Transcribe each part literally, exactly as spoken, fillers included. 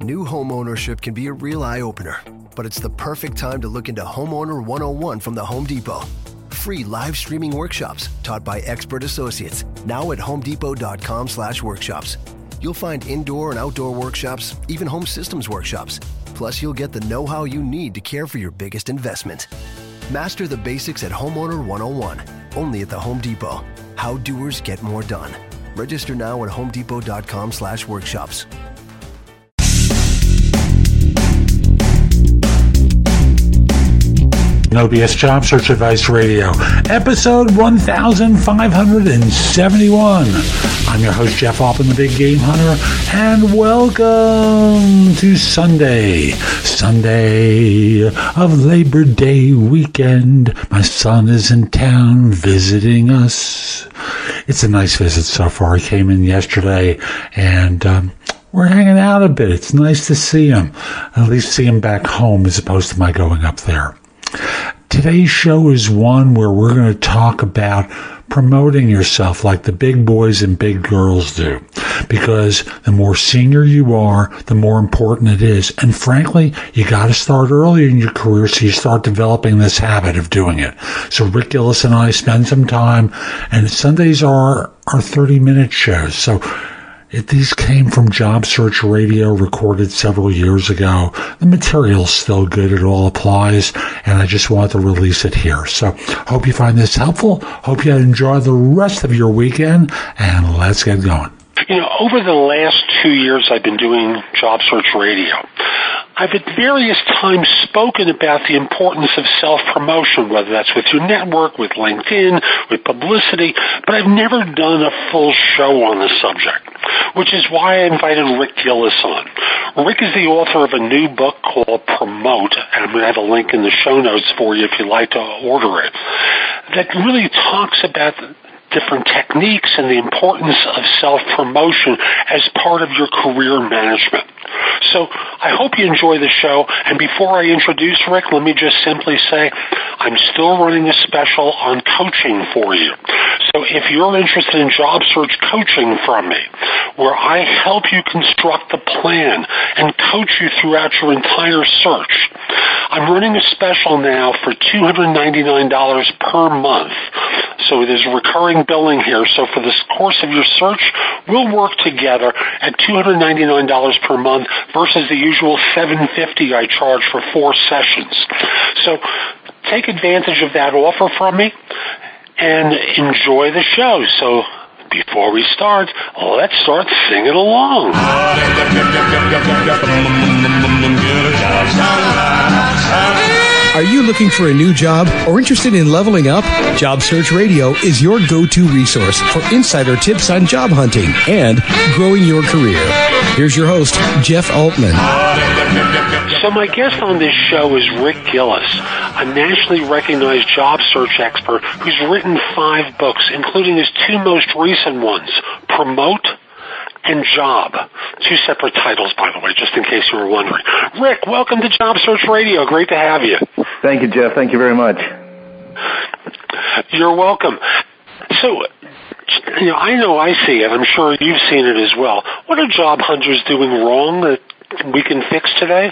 New home ownership can be a real eye-opener, but it's the perfect time to look into Homeowner one oh one from the Home Depot. Free live streaming workshops taught by expert associates now at homedepot.com slash workshops. You'll find indoor and outdoor workshops, even home systems workshops. Plus, you'll get the know-how you need to care for your biggest investment. Master the basics at Homeowner one oh one, only at the Home Depot. How doers get more done. Register now at homedepot.com slash workshops. O B S Job Search Advice Radio, episode one thousand five hundred seventy-one. I'm your host, Jeff Altman, the Big Game Hunter, and welcome to Sunday, Sunday of Labor Day weekend. My son is in town visiting us. It's a nice visit so far. He came in yesterday, and um, we're hanging out a bit. It's nice to see him, at least see him back home as opposed to my going up there. Today's show is one where we're going to talk about promoting yourself like the big boys and big girls do. Because the more senior you are, the more important it is. And frankly, you got to start early in your career so you start developing this habit of doing it. So Rick Gillis and I spend some time, and Sundays are our thirty-minute shows. So It, these came from Job Search Radio, recorded several years ago. The material's still good. It all applies, and I just wanted to release it here. So hope you find this helpful. Hope you enjoy the rest of your weekend, and let's get going. You know, over the last two years I've been doing Job Search Radio. I've at various times spoken about the importance of self-promotion, whether that's with your network, with LinkedIn, with publicity, but I've never done a full show on the subject, which is why I invited Rick Gillis on. Rick is the author of a new book called Promote, and I'm going to have a link in the show notes for you if you'd like to order it, that really talks about different techniques and the importance of self-promotion as part of your career management. So I hope you enjoy the show, and before I introduce Rick, let me just simply say I'm still running a special on coaching for you. So if you're interested in job search coaching from me, where I help you construct the plan and coach you throughout your entire search, I'm running a special now for two hundred ninety-nine dollars per month. So there's recurring billing here. So for the course of your search, we'll work together at two hundred ninety-nine dollars per month versus the usual seven hundred fifty dollars I charge for four sessions. So take advantage of that offer from me and enjoy the show. So before we start, let's start singing along. Are you looking for a new job or interested in leveling up? Job Search Radio is your go-to resource for insider tips on job hunting and growing your career. Here's your host, Jeff Altman. So my guest on this show is Rick Gillis, a nationally recognized job search expert who's written five books, including his two most recent ones, Promote and Job. Two separate titles, by the way, just in case you were wondering. Rick, welcome to Job Search Radio. Great to have you. Thank you, Jeff. Thank you very much. You're welcome. So, you know, I know I see it. I'm sure you've seen it as well. What are job hunters doing wrong that we can fix today?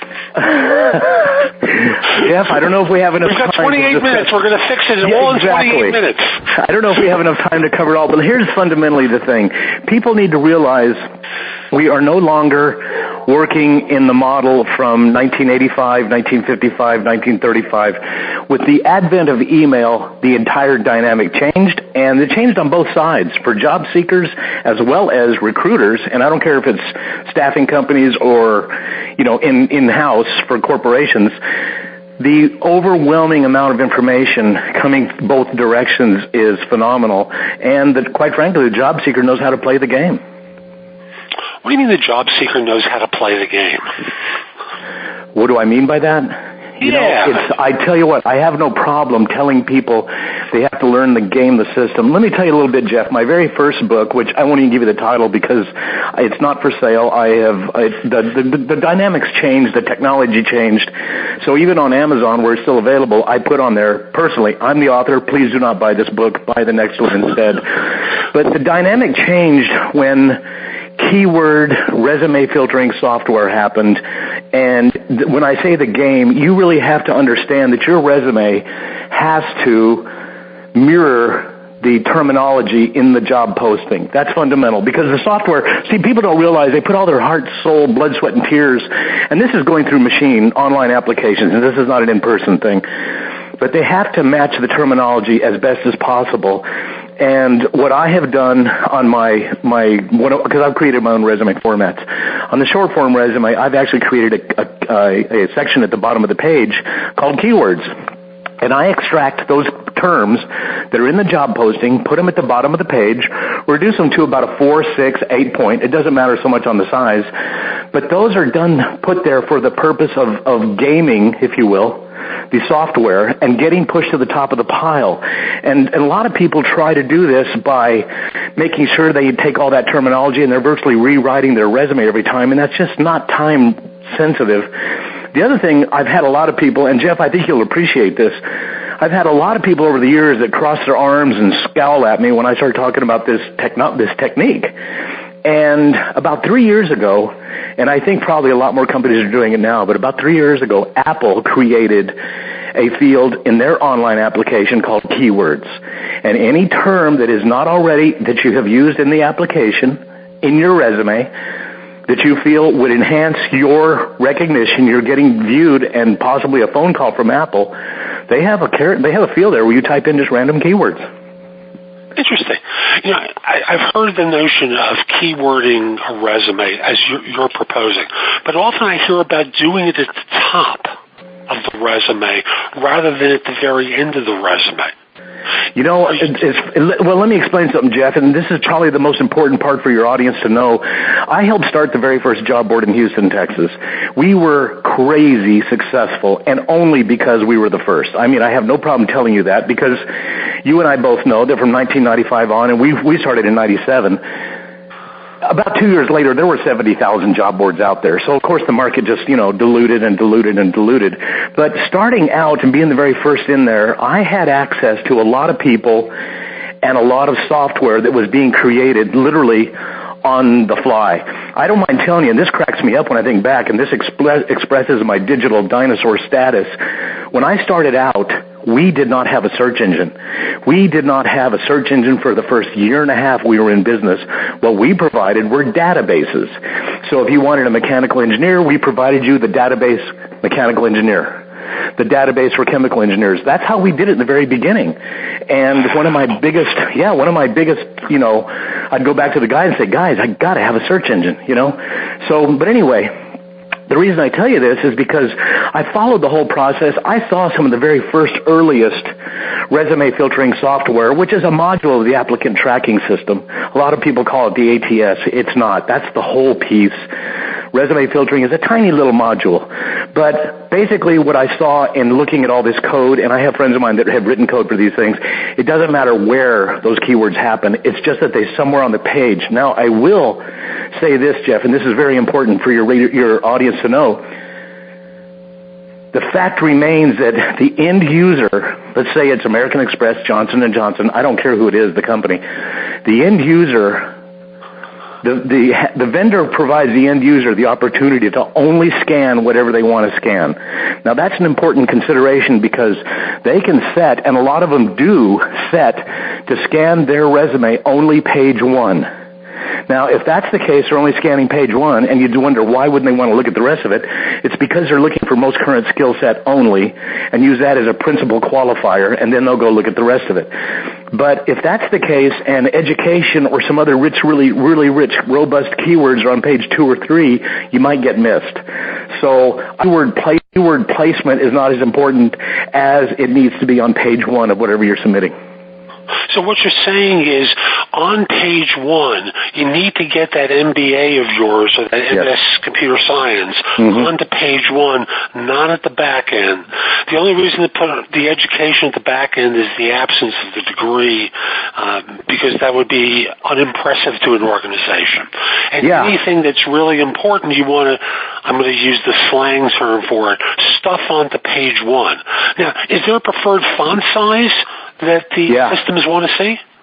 Jeff, I don't know if we have enough time. We've got twenty-eight minutes. We're going to fix it yeah, all in exactly. twenty-eight minutes. I don't know if we have enough time to cover it all, but here's fundamentally the thing. People need to realize we are no longer working in the model from nineteen eighty-five, nineteen fifty-five, nineteen thirty-five. With the advent of email, the entire dynamic changed, and it changed on both sides, for job seekers as well as recruiters, and I don't care if it's staffing companies or, you know, in, in-house for corporations. The overwhelming amount of information coming both directions is phenomenal, and that, quite frankly, the job seeker knows how to play the game. What do you mean the job seeker knows how to play the game? What do I mean by that? You yeah. know, it's, I tell you what, I have no problem telling people they have to learn the game, the system. Let me tell you a little bit, Jeff. My very first book, which I won't even give you the title because it's not for sale. I have I, the, the the dynamics changed, the technology changed. So even on Amazon, where it's still available, I put on there personally, I'm the author. Please do not buy this book. Buy the next one instead. But the dynamic changed when keyword resume filtering software happened. And th- when I say the game, you really have to understand that your resume has to mirror the terminology in the job posting. That's fundamental because the software, see, people don't realize they put all their heart, soul, blood, sweat, and tears, and this is going through machine, online applications, and this is not an in-person thing. But they have to match the terminology as best as possible. And what I have done on my, my, because I've created my own resume formats. On the short form resume, I've actually created a, a, a section at the bottom of the page called keywords. And I extract those terms that are in the job posting, put them at the bottom of the page, reduce them to about a four, six, eight point. It doesn't matter so much on the size. But those are done, put there for the purpose of, of gaming, if you will, the software and getting pushed to the top of the pile. And, and a lot of people try to do this by making sure they take all that terminology and they're virtually rewriting their resume every time, and that's just not time sensitive. The other thing, I've had a lot of people, and Jeff, I think you'll appreciate this, I've had a lot of people over the years that cross their arms and scowl at me when I start talking about this techno- this technique. And about three years ago, and I think probably a lot more companies are doing it now, but about three years ago, Apple created a field in their online application called keywords. And any term that is not already, that you have used in the application, in your resume, that you feel would enhance your recognition, you're getting viewed, and possibly a phone call from Apple, they have a they have a field there where you type in just random keywords. Interesting. You know, I, I've heard the notion of keywording a resume as you're, you're proposing, but often I hear about doing it at the top of the resume rather than at the very end of the resume. You know, it's, it's, well, let me explain something, Jeff, and this is probably the most important part for your audience to know. I helped start the very first job board in Houston, Texas. We were crazy successful, and only because we were the first. I mean, I have no problem telling you that, because you and I both know that from nineteen ninety-five on, and we we started in ninety-seven, about two years later, there were seventy thousand job boards out there. So, of course, the market just, you know, diluted and diluted and diluted. But starting out and being the very first in there, I had access to a lot of people and a lot of software that was being created literally on the fly. I don't mind telling you, and this cracks me up when I think back, and this expre- expresses my digital dinosaur status. When I started out, we did not have a search engine. We did not have a search engine for the first year and a half we were in business. What we provided were databases. So if you wanted a mechanical engineer, we provided you the database mechanical engineer, the database for chemical engineers. That's how we did it in the very beginning. And one of my biggest, yeah, one of my biggest, you know, I'd go back to the guys and say, guys, I got to have a search engine, you know. So, but anyway, the reason I tell you this is because I followed the whole process. I saw some of the very first earliest resume filtering software, which is a module of the applicant tracking system. A lot of people call it the A T S. It's not. That's the whole piece. Resume filtering is a tiny little module. But basically what I saw in looking at all this code, and I have friends of mine that have written code for these things, it doesn't matter where those keywords happen. It's just that they're somewhere on the page. Now, I will say this, Jeff, and this is very important for your your audience to know. The fact remains that the end user, let's say it's American Express, Johnson and Johnson, I don't care who it is, the company, the end user, the, the, the vendor provides the end user the opportunity to only scan whatever they want to scan. Now that's an important consideration because they can set, and a lot of them do set, to scan their resume only page one. Now, if that's the case, they're only scanning page one, and you wonder why wouldn't they want to look at the rest of it? It's because they're looking for most current skill set only and use that as a principal qualifier, and then they'll go look at the rest of it. But if that's the case and education or some other rich, really, really rich, robust keywords are on page two or three, you might get missed. So keyword, play, keyword placement is not as important as it needs to be on page one of whatever you're submitting. So what you're saying is, on page one, you need to get that M B A of yours, or that M S yes. Computer Science, mm-hmm. onto page one, not at the back end. The only reason to put the education at the back end is the absence of the degree, um, because that would be unimpressive to an organization. And yeah. anything that's really important, you want to, I'm going to use the slang term for it, stuff onto page one. Now, is there a preferred font size that the yeah. systems want to see?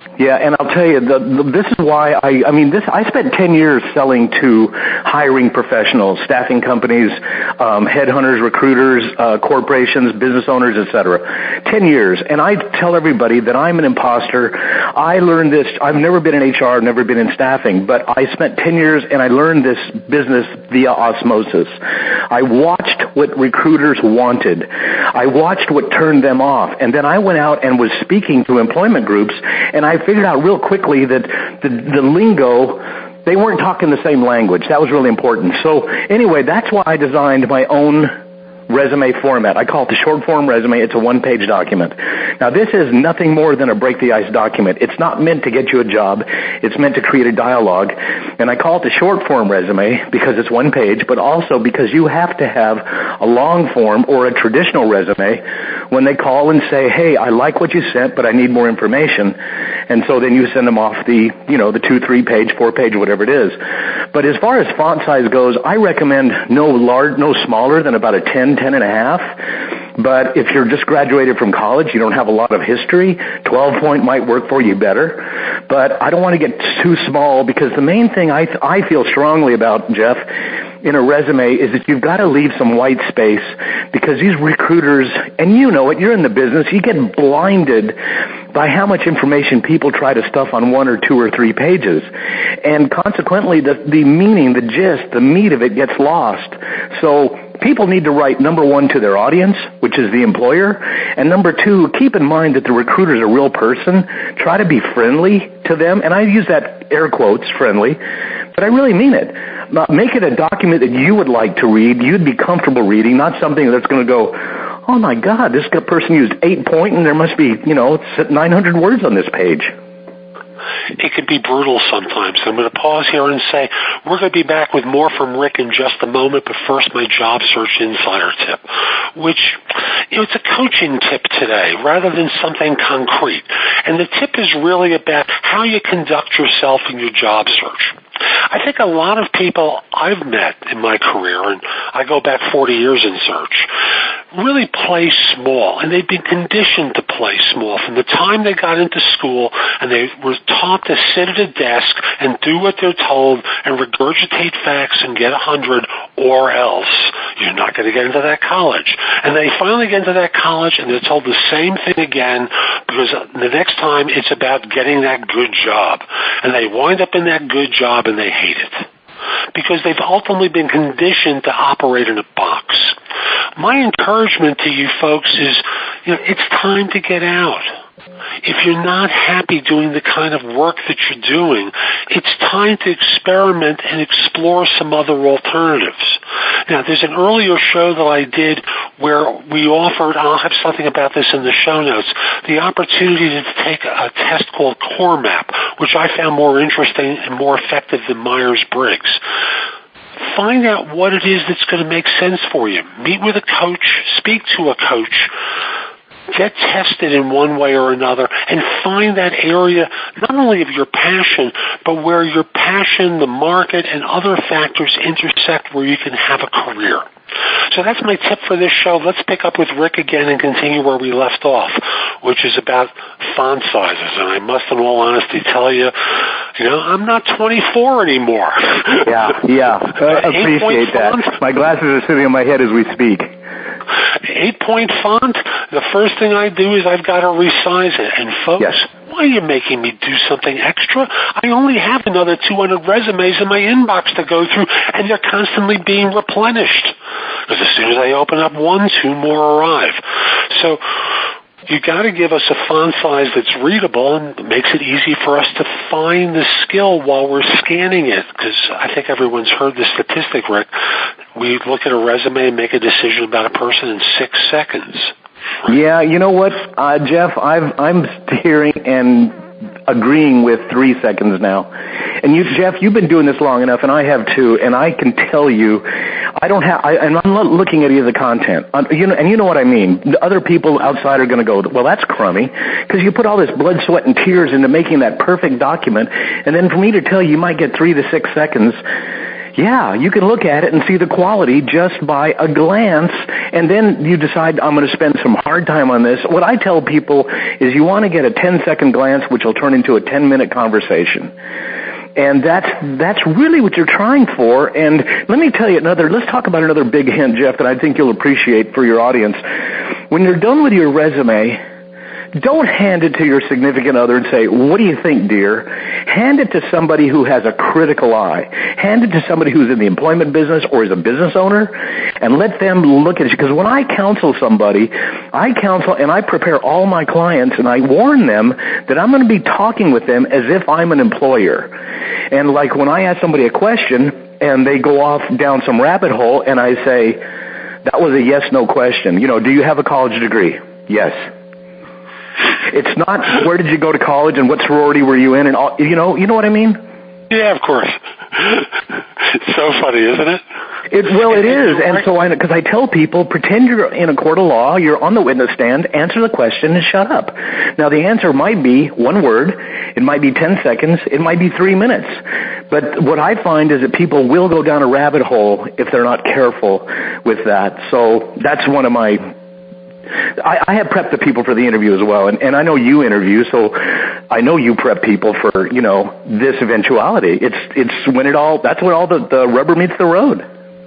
Yeah, and I'll tell you, the, the, this is why I, I mean, this, I spent ten years selling to hiring professionals, staffing companies, um, headhunters, recruiters, uh, corporations, business owners, et cetera. ten years. And I tell everybody that I'm an imposter. I learned this, I've never been in H R, never been in staffing, but I spent ten years and I learned this business via osmosis. I watched what recruiters wanted. I watched what turned them off. And then I went out and was speaking to employment groups, and I figured out real quickly that the, the lingo, they weren't talking the same language. That was really important. So anyway, that's why I designed my own resume format. I call it the short form resume. It's a one-page document. Now, this is nothing more than a break the ice document. It's not meant to get you a job. It's meant to create a dialogue. And I call it the short form resume because it's one page, but also because you have to have a long form or a traditional resume when they call and say, hey, I like what you sent, but I need more information. And so then you send them off the, you know, the two, three page, four page, whatever it is. But as far as font size goes, I recommend no large, no smaller than about a ten, ten and a half. But if you're just graduated from college, you don't have a lot of history, twelve point might work for you better. But I don't want to get too small, because the main thing I, th- I feel strongly about, Jeff, in a resume is that you've got to leave some white space, because these recruiters, and you know it, you're in the business, you get blinded by how much information people try to stuff on one or two or three pages. And consequently, the, the meaning, the gist, the meat of it gets lost. So people need to write, number one, to their audience, which is the employer, and number two, keep in mind that the recruiter is a real person. Try to be friendly to them, and I use that air quotes, friendly, but I really mean it. Make it a document that you would like to read, you'd be comfortable reading, not something that's going to go, oh my God, this person used eight point and there must be, you know, nine hundred words on this page. It can be brutal sometimes. I'm going to pause here and say we're going to be back with more from Rick in just a moment, but first my job search insider tip, which, you know, it's a coaching tip today rather than something concrete. And the tip is really about how you conduct yourself in your job search. I think a lot of people I've met in my career, and I go back forty years in search, really play small, and they've been conditioned to play small from the time they got into school, and they were taught to sit at a desk and do what they're told and regurgitate facts and get a hundred, or else you're not going to get into that college. And they finally get into that college, and they're told the same thing again, because the next time it's about getting that good job. And they wind up in that good job, and they hate it, because they've ultimately been conditioned to operate in a box. My encouragement to you folks is, you know, it's time to get out. If you're not happy doing the kind of work that you're doing, it's time to experiment and explore some other alternatives. Now, there's an earlier show that I did where we offered, I'll have something about this in the show notes, the opportunity to take a test called Core Map, which I found more interesting and more effective than Myers-Briggs. Find out what it is that's going to make sense for you. Meet with a coach, speak to a coach, get tested in one way or another, and find that area not only of your passion, but where your passion, the market, and other factors intersect where you can have a career. So that's my tip for this show. Let's pick up with Rick again and continue where we left off, which is about font sizes. And I must, in all honesty, tell you, you know, I'm not twenty-four anymore. Yeah, yeah. I appreciate that. Font. My glasses are sitting on my head as we speak. Eight-point font, the first thing I do is I've got to resize it. And folks, yes. Why are you making me do something extra? I only have another two hundred resumes in my inbox to go through, and they're constantly being replenished. Because as soon as I open up one, two more arrive. So you got to give us a font size that's readable and makes it easy for us to find the skill while we're scanning it. Because I think everyone's heard the statistic, Rick. We look at a resume and make a decision about a person in six seconds. Yeah, you know what, uh, Jeff, I've, I'm hearing and agreeing with three seconds now. And you, Jeff, you've been doing this long enough, and I have too, and I can tell you, I don't have, I, and I'm not looking at any of the content, uh, you know, and you know what I mean. The other people outside are going to go, well, that's crummy, because you put all this blood, sweat, and tears into making that perfect document, and then for me to tell you, you might get three to six seconds. Yeah, you can look at it and see the quality just by a glance, and then you decide, I'm going to spend some hard time on this. What I tell people is you want to get a ten-second glance, which will turn into a ten-minute conversation. And that's that's really what you're trying for. And let me tell you another, let's talk about another big hint, Jeff, that I think you'll appreciate for your audience. When you're done with your resume, don't hand it to your significant other and say, what do you think, dear? Hand it to somebody who has a critical eye. Hand it to somebody who's in the employment business or is a business owner, and let them look at it. Because when I counsel somebody, I counsel and I prepare all my clients, and I warn them that I'm going to be talking with them as if I'm an employer. And like when I ask somebody a question and they go off down some rabbit hole, and I say, that was a yes-no question. You know, do you have a college degree? Yes. It's not where did you go to college and what sorority were you in, and all, you know, you know what I mean? Yeah, of course. It's so funny, isn't it? It well, it is, and so I because I tell people, pretend you're in a court of law, you're on the witness stand, answer the question, and shut up. Now, the answer might be one word, it might be ten seconds, it might be three minutes. But what I find is that people will go down a rabbit hole if they're not careful with that. So that's one of my. I, I have prepped the people for the interview as well, and, and I know you interview, so I know you prep people for, you know, this eventuality. It's it's when it all, that's when all the, the rubber meets the road.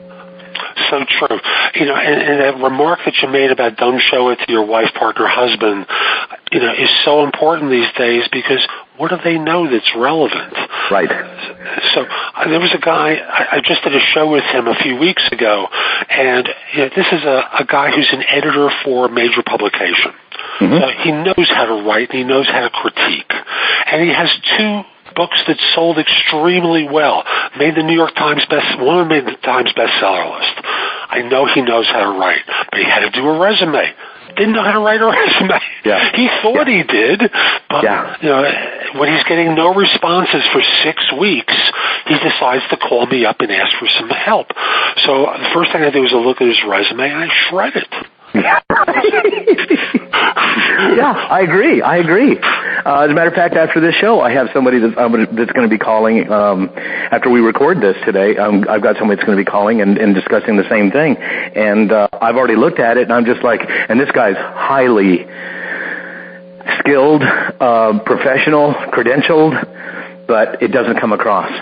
So true. You know, and, and that remark that you made about don't show it to your wife, partner, husband, you know, is so important these days because what do they know that's relevant? Right. So uh, there was a guy, I, I just did a show with him a few weeks ago, and you know, this is a, a guy who's an editor for a major publication. Mm-hmm. So he knows how to write and he knows how to critique. And he has two books that sold extremely well, made the New York Times best, one of them made the Times bestseller list. I know he knows how to write, but he had to do a resume. Didn't know how to write a resume. Yeah. He thought yeah. he did, but yeah. you know, when he's getting no responses for six weeks, he decides to call me up and ask for some help. So the first thing I did was to look at his resume, and I shred it. Yeah, I agree. I agree. Uh, as a matter of fact, after this show, I have somebody that's, um, that's going to be calling. Um, after we record this today, um, I've got somebody that's going to be calling and, and discussing the same thing. And uh, I've already looked at it, and I'm just like, and this guy's highly skilled, uh, professional, credentialed, but it doesn't come across.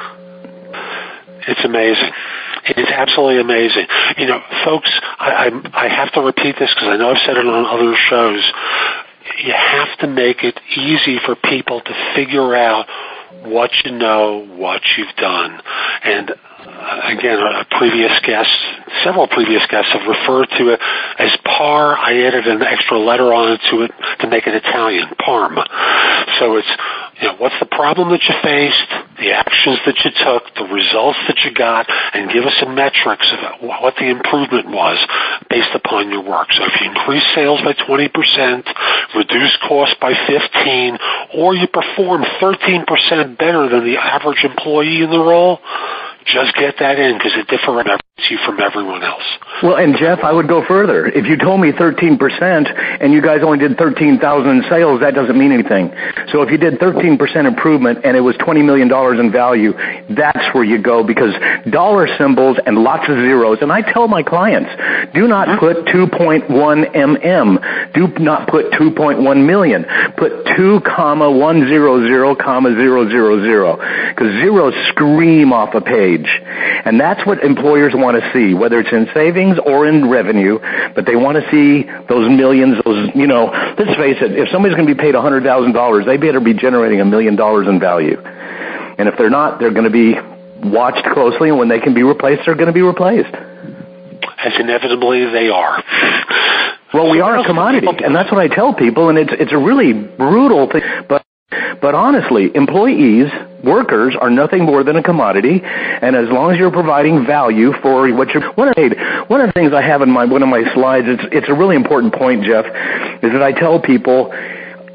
It's amazing. It is absolutely amazing. You know, folks, I, I, I have to repeat this because I know I've said it on other shows. You have to make it easy for people to figure out what you know, what you've done. And uh, again, a previous guest, several previous guests have referred to it as par. I added an extra letter on it to it to make it Italian, parm. So it's, you know, what's the problem that you faced, the actions that you took, the results that you got, and give us some metrics of what the improvement was based upon your work. So if you increase sales by twenty percent, reduce costs by fifteen, or you perform thirteen percent better than the average employee in the role, just get that in because it differentiates you from everyone else. Well, and Jeff, I would go further. If you told me thirteen percent and you guys only did thirteen thousand in sales, that doesn't mean anything. So if you did thirteen percent improvement and it was twenty million dollars in value, that's where you go because dollar symbols and lots of zeros. And I tell my clients, do not mm-hmm. put two point one million. Do not put two point one million. Put two comma one zero zero comma zero zero zero because zeros scream off a page. And that's what employers want to see, whether it's in savings or in revenue, but they want to see those millions, those, you know, let's face it, if somebody's going to be paid one hundred thousand dollars, they better be generating a million dollars in value. And if they're not, they're going to be watched closely, and when they can be replaced, they're going to be replaced. As inevitably they are. Well, we are a commodity, and that's what I tell people, and it's it's a really brutal thing, but But honestly, employees, workers are nothing more than a commodity, and as long as you're providing value for what you're one of the, one of the things I have in my one of my slides, it's it's a really important point, Jeff, is that I tell people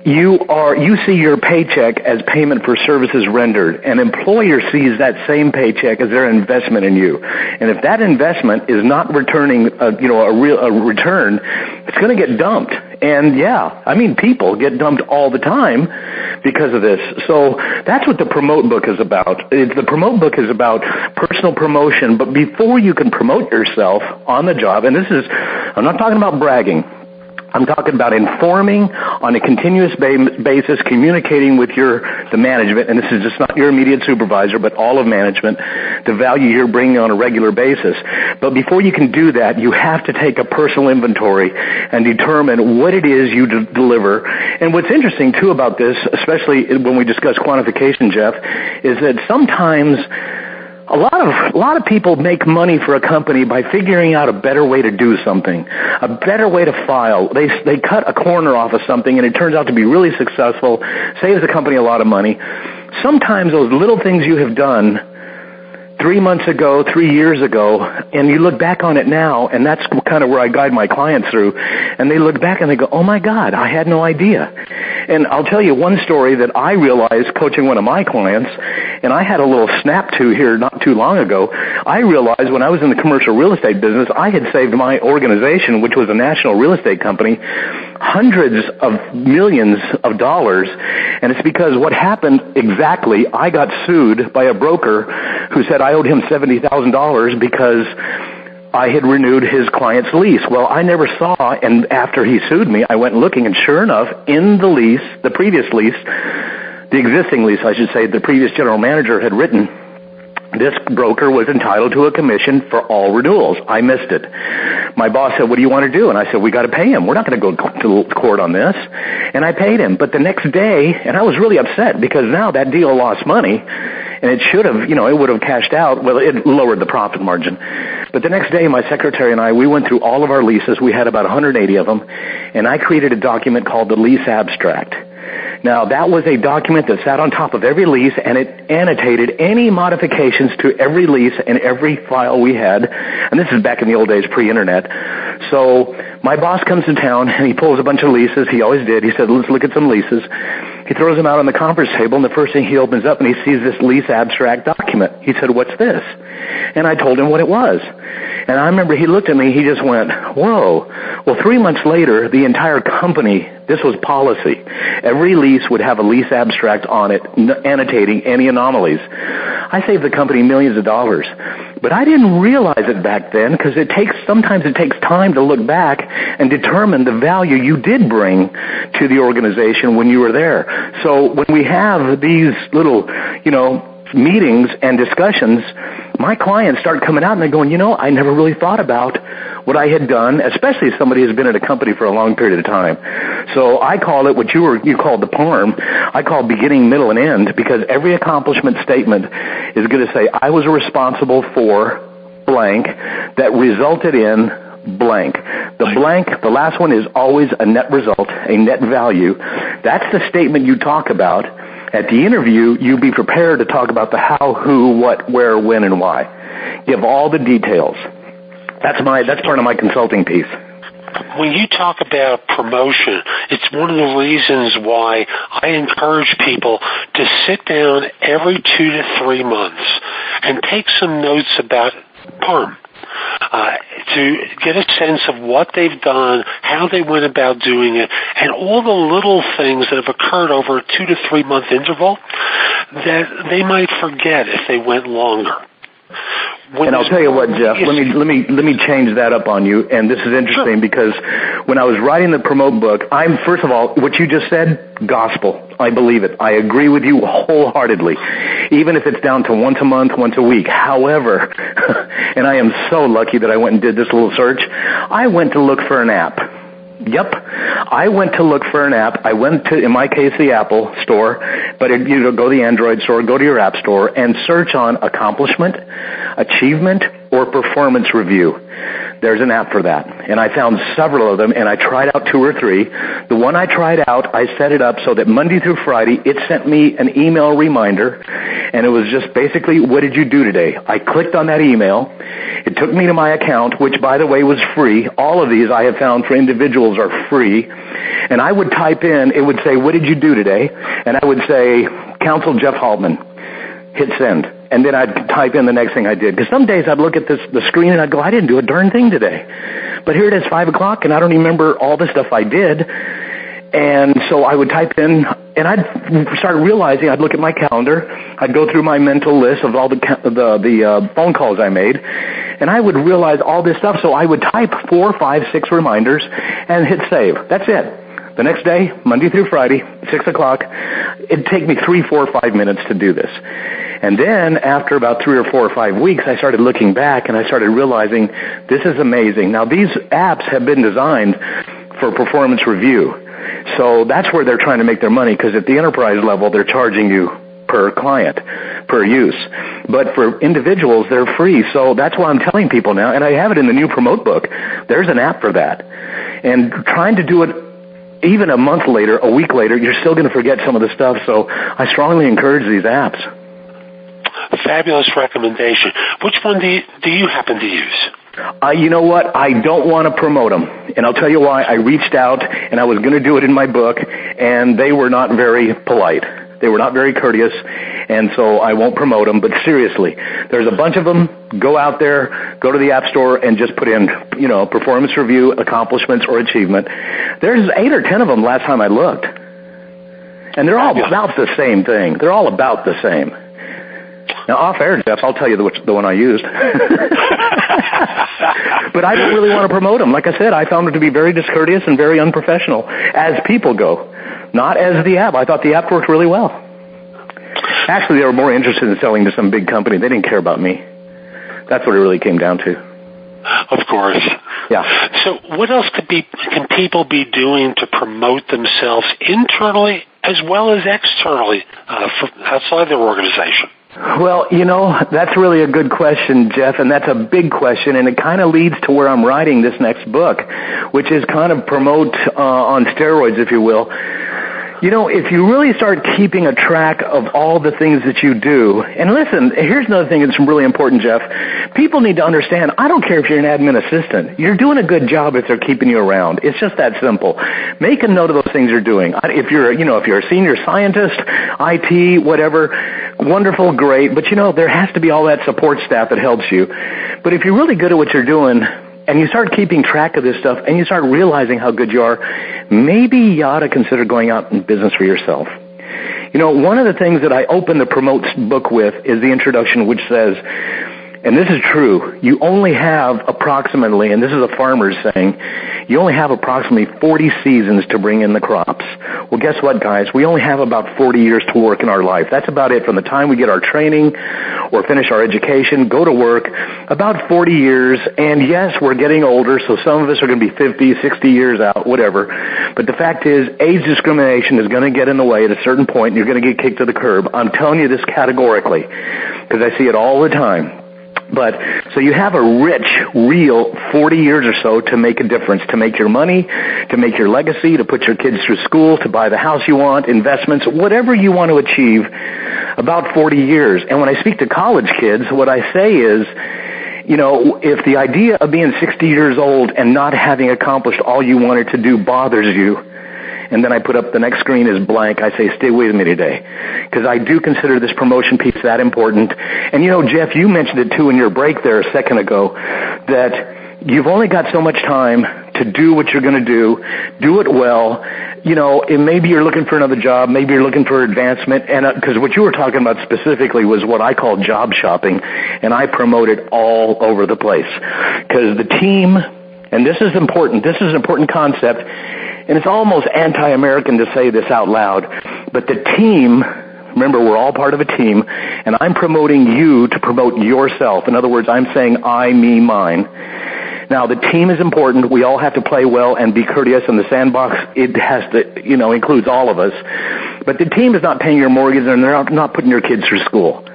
you are, you see your paycheck as payment for services rendered. An employer sees that same paycheck as their investment in you. And if that investment is not returning, a, you know, a real, a return, it's going to get dumped. And yeah, I mean, people get dumped all the time because of this. So that's what the Promote book is about. It, the Promote book is about personal promotion, but before you can promote yourself on the job, and this is, I'm not talking about bragging. I'm talking about informing on a continuous ba- basis, communicating with your the management, and this is just not your immediate supervisor, but all of management, the value you're bringing on a regular basis. But before you can do that, you have to take a personal inventory and determine what it is you d- deliver. And what's interesting, too, about this, especially when we discuss quantification, Jeff, is that sometimes A lot of a lot of people make money for a company by figuring out a better way to do something, a better way to file. They they cut a corner off of something, and it turns out to be really successful, saves the company a lot of money. Sometimes those little things you have done three months ago, three years ago, and you look back on it now, and that's kind of where I guide my clients through, and they look back and they go, oh my God, I had no idea. And I'll tell you one story that I realized coaching one of my clients, and I had a little snap to here not too long ago. I realized when I was in the commercial real estate business, I had saved my organization, which was a national real estate company, hundreds of millions of dollars, and it's because what happened exactly, I got sued by a broker who said I owed him seventy thousand dollars because I had renewed his client's lease. Well, I never saw, and after he sued me, I went looking, and sure enough, in the lease, the previous lease, the existing lease, I should say, the previous general manager had written, this broker was entitled to a commission for all renewals. I missed it. My boss said, what do you want to do? And I said, we got to pay him. We're not going to go to court on this. And I paid him. But the next day, and I was really upset because now that deal lost money, and it should have, you know, it would have cashed out. Well, it lowered the profit margin. But the next day, my secretary and I, we went through all of our leases. We had about one hundred eighty of them, and I created a document called the lease abstract. Now, that was a document that sat on top of every lease, and it annotated any modifications to every lease and every file we had. And this is back in the old days, pre-internet. So my boss comes to town, and he pulls a bunch of leases. He always did. He said, let's look at some leases. He throws them out on the conference table, and the first thing he opens up, and he sees this lease abstract document. He said, what's this? And I told him what it was. And I remember he looked at me, he just went, whoa. Well, three months later, the entire company, this was policy. Every lease would have a lease abstract on it, annotating any anomalies. I saved the company millions of dollars. But I didn't realize it back then because it takes, sometimes it takes time to look back and determine the value you did bring to the organization when you were there. So when we have these little, you know, meetings and discussions, my clients start coming out and they're going, you know, I never really thought about what I had done, especially if somebody has been at a company for a long period of time. So I call it what you were, you called the P A R M. I call beginning, middle, and end, because every accomplishment statement is going to say, I was responsible for blank that resulted in blank. The blank, the last one is always a net result, a net value. That's the statement you talk about. At the interview, you be prepared to talk about the how, who, what, where, when, and why. Give all the details. That's my, that's part of my consulting piece. When you talk about promotion, it's one of the reasons why I encourage people to sit down every two to three months and take some notes about P A R M. Uh, to get a sense of what they've done, how they went about doing it, and all the little things that have occurred over a two to three month interval that they might forget if they went longer. When and I'll tell you what, Jeff, let me let me let me change that up on you. And this is interesting, sure, because when I was writing the Promote book, I'm first of all, what you just said, gospel. I believe it. I agree with you wholeheartedly, even if it's down to once a month, once a week. However, and I am so lucky that I went and did this little search, I went to look for an app. Yep. I went to look for an app. I went to, in my case, the Apple store, but it, you know, go to the Android store, go to your app store, and search on accomplishment, achievement, or performance review. there's an app for that. And I found several of them, and I tried out two or three. The one I tried out, I set it up so that Monday through Friday, it sent me an email reminder, and it was just basically, what did you do today? I clicked on that email. It took me to my account, which, by the way, was free. All of these I have found for individuals are free. And I would type in, it would say, what did you do today? And I would say, Counsel Jeff Haltman. Hit send. And then I'd type in the next thing I did. Because some days I'd look at this, the screen and I'd go, I didn't do a darn thing today. But here it is, five o'clock, and I don't remember all the stuff I did. And so I would type in, and I'd start realizing, I'd look at my calendar, I'd go through my mental list of all the the, the uh, phone calls I made, and I would realize all this stuff. So I would type four, five, six reminders and hit save. That's it. The next day, Monday through Friday, six o'clock, it'd take me three, four, five minutes to do this. And then after about three or four or five weeks, I started looking back and I started realizing this is amazing. Now, these apps have been designed for performance review. So that's where they're trying to make their money, because at the enterprise level, they're charging you per client, per use. But for individuals, they're free. So that's why I'm telling people now, and I have it in the new Promote book, there's an app for that. And trying to do it even a month later, a week later, you're still going to forget some of the stuff. So I strongly encourage these apps. Fabulous recommendation. Which one do you, do you happen to use? Uh, you know what? I don't want to promote them. And I'll tell you why. I reached out, and I was going to do it in my book, and they were not very polite. They were not very courteous, and so I won't promote them. But seriously, there's a bunch of them. Go out there, go to the App Store, and just put in, you know, performance review, accomplishments, or achievement. There's eight or ten of them last time I looked. And they're all about the same thing. They're all about the same. Now, off air, Jeff, I'll tell you the, which, the one I used. But I don't really want to promote them. Like I said, I found them to be very discourteous and very unprofessional, as people go, not as the app. I thought the app worked really well. Actually, they were more interested in selling to some big company. They didn't care about me. That's what it really came down to. Of course. Yeah. So what else could be, can people be doing to promote themselves internally as well as externally uh, for outside their organization? Well, you know, that's really a good question, Jeff, and that's a big question, and it kind of leads to where I'm writing this next book, which is kind of promote uh, on steroids, if you will. You know, if you really start keeping a track of all the things that you do, and listen, here's another thing that's really important, Jeff. People need to understand, I don't care if you're an admin assistant. You're doing a good job if they're keeping you around. It's just that simple. Make a note of those things you're doing. If you're, you know, if you're a senior scientist, I T, whatever, wonderful, great. But, you know, there has to be all that support staff that helps you. But if you're really good at what you're doing, and you start keeping track of this stuff, and you start realizing how good you are, maybe you ought to consider going out in business for yourself. You know, one of the things that I open the Promote book with is the introduction, which says, and this is true, you only have approximately, and this is a farmer's saying, you only have approximately forty seasons to bring in the crops. Well, guess what, guys? We only have about forty years to work in our life. That's about it. From the time we get our training or finish our education, go to work, about forty years. And yes, we're getting older, so some of us are going to be fifty, sixty years out, whatever. But the fact is, age discrimination is going to get in the way at a certain point, and you're going to get kicked to the curb. I'm telling you this categorically, because I see it all the time. But, so you have a rich, real forty years or so to make a difference, to make your money, to make your legacy, to put your kids through school, to buy the house you want, investments, whatever you want to achieve, about forty years. And when I speak to college kids, what I say is, you know, if the idea of being sixty years old and not having accomplished all you wanted to do bothers you, and then I put up the next screen is blank, I say, stay with me today. Because I do consider this promotion piece that important. And, you know, Jeff, you mentioned it, too, in your break there a second ago, that you've only got so much time to do what you're going to do, do it well. You know, and maybe you're looking for another job, maybe you're looking for advancement, and because uh, what you were talking about specifically was what I call job shopping, and I promote it all over the place. Because the team, and this is important, this is an important concept, and it's almost anti-American to say this out loud, but the team, remember, we're all part of a team, and I'm promoting you to promote yourself. In other words, I'm saying I, me, mine. Now, the team is important. We all have to play well and be courteous, and the sandbox, it has to, you know, includes all of us. But the team is not paying your mortgage, and they're not putting your kids through school.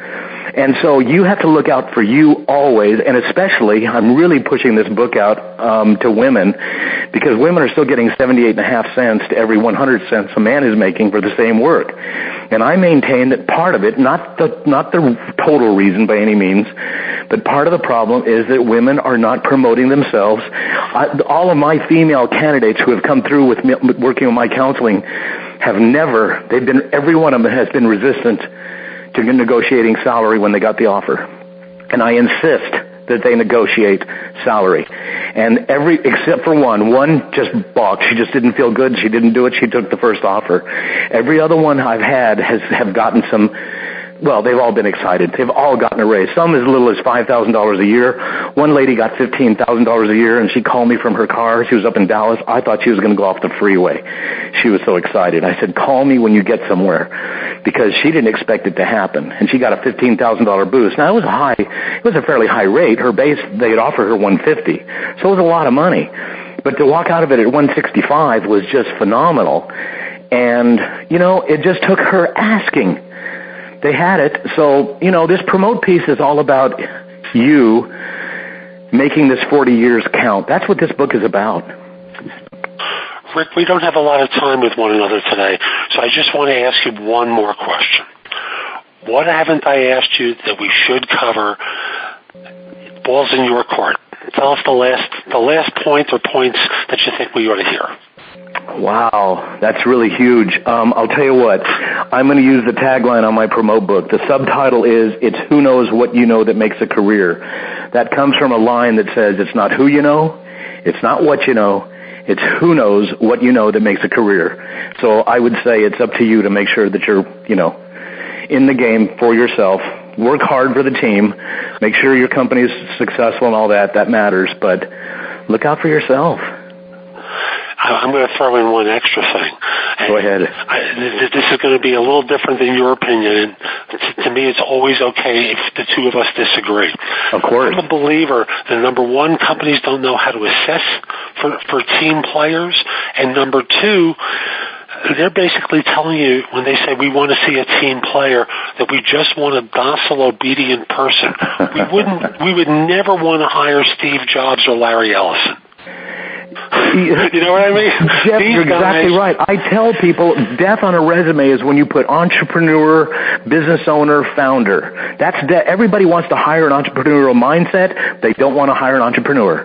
And so you have to look out for you always, and especially, I'm really pushing this book out um, to women, because women are still getting seventy-eight and a half cents to every one hundred cents a man is making for the same work. And I maintain that part of it, not the not the total reason by any means, but part of the problem is that women are not promoting themselves. I, all of my female candidates who have come through with me, working with my counseling have never, they've been, every one of them has been resistant to negotiating salary when they got the offer. And I insist that they negotiate salary. And every, except for one, one just balked. She just didn't feel good. She didn't do it. She took the first offer. Every other one I've had has, have gotten some, well, they've all been excited. They've all gotten a raise. Some as little as five thousand dollars a year. One lady got fifteen thousand dollars a year, and she called me from her car. She was up in Dallas. I thought she was going to go off the freeway. She was so excited. I said, call me when you get somewhere, because she didn't expect it to happen. And she got a fifteen thousand dollars boost. Now, it was a high, it was a fairly high rate. Her base, they had offered her one hundred fifty dollars. So it was a lot of money. But to walk out of it at one hundred sixty-five was just phenomenal. And, you know, it just took her asking. They had it. So, you know, this promote piece is all about you making this forty years count. That's what this book is about. Rick, we don't have a lot of time with one another today, so I just want to ask you one more question. What haven't I asked you that we should cover? Ball's in your court. Tell us the last, the last point or points that you think we ought to hear. Wow, that's really huge. Um, I'll tell you what, I'm going to use the tagline on my promote book. The subtitle is, it's who knows what you know that makes a career. That comes from a line that says, it's not who you know, it's not what you know, it's who knows what you know that makes a career. So I would say it's up to you to make sure that you're, you know, in the game for yourself. Work hard for the team. Make sure your company is successful and all that. That matters. But look out for yourself. I'm going to throw in one extra thing. Go ahead. I, this is going to be a little different than your opinion, and to, to me it's always okay if the two of us disagree. Of course. I'm a believer that, number one, companies don't know how to assess for, for team players, and number two, they're basically telling you, when they say we want to see a team player, that we just want a docile, obedient person. We wouldn't, we would never want to hire Steve Jobs or Larry Ellison. You know what I mean? Jeff, These you're guys, exactly right. I tell people, death on a resume is when you put entrepreneur, business owner, founder. That's de- everybody wants to hire an entrepreneurial mindset. They don't want to hire an entrepreneur.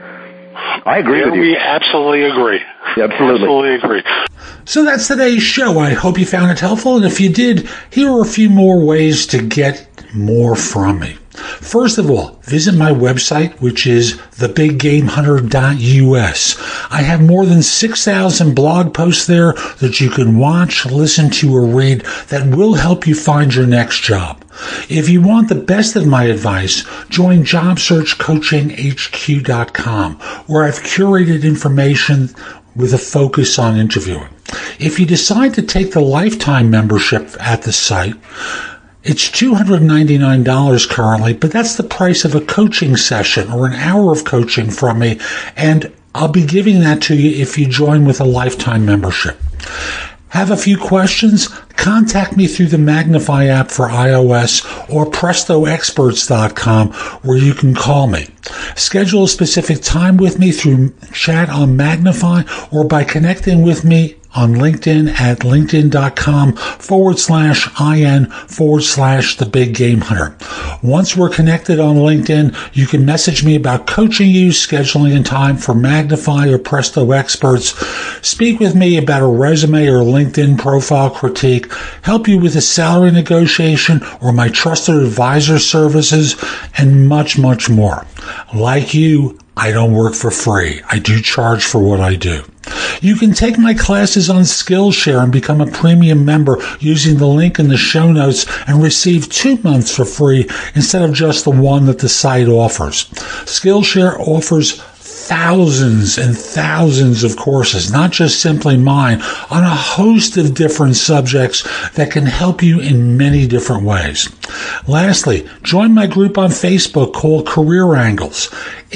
I agree There with you. We absolutely agree. Absolutely. Absolutely agree. So that's today's show. I hope you found it helpful, and if you did, here are a few more ways to get more from me. First of all, visit my website, which is the big game hunter dot U S. I have more than six thousand blog posts there that you can watch, listen to, or read that will help you find your next job. If you want the best of my advice, join job search coaching H Q dot com, where I've curated information with a focus on interviewing. If you decide to take the lifetime membership at the site, it's two hundred ninety-nine dollars currently, but that's the price of a coaching session or an hour of coaching from me, and I'll be giving that to you if you join with a lifetime membership. Have a few questions? Contact me through the Magnify app for iOS or presto experts dot com, where you can call me. Schedule a specific time with me through chat on Magnify or by connecting with me on LinkedIn at linkedin.com forward slash IN forward slash the big game hunter. Once we're connected on LinkedIn, you can message me about coaching you, scheduling a time for Magnify or Presto Experts, speak with me about a resume or LinkedIn profile critique, help you with a salary negotiation or my trusted advisor services, and much, much more. Like you, I don't work for free. I do charge for what I do. You can take my classes on Skillshare and become a premium member using the link in the show notes and receive two months for free instead of just the one that the site offers. Skillshare offers thousands and thousands of courses, not just simply mine, on a host of different subjects that can help you in many different ways. Lastly, join my group on Facebook called Career Angles.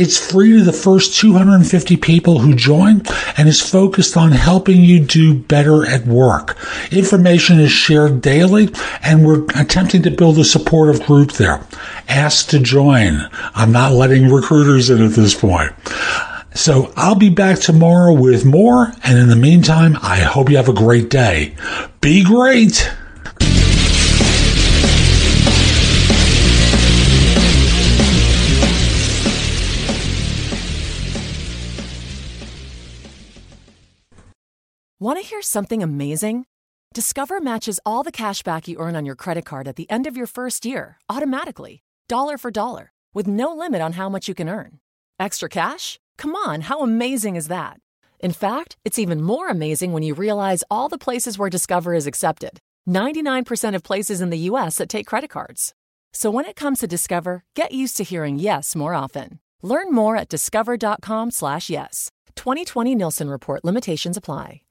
It's free to the first two hundred fifty people who join and is focused on helping you do better at work. Information is shared daily, and we're attempting to build a supportive group there. Ask to join. I'm not letting recruiters in at this point. So I'll be back tomorrow with more, and in the meantime, I hope you have a great day. Be great! Want to hear something amazing? Discover matches all the cash back you earn on your credit card at the end of your first year, automatically, dollar for dollar, with no limit on how much you can earn. Extra cash? Come on, how amazing is that? In fact, it's even more amazing when you realize all the places where Discover is accepted. ninety-nine percent of places in the U S that take credit cards. So when it comes to Discover, get used to hearing yes more often. Learn more at discover.com slash yes. twenty twenty Nielsen Report limitations apply.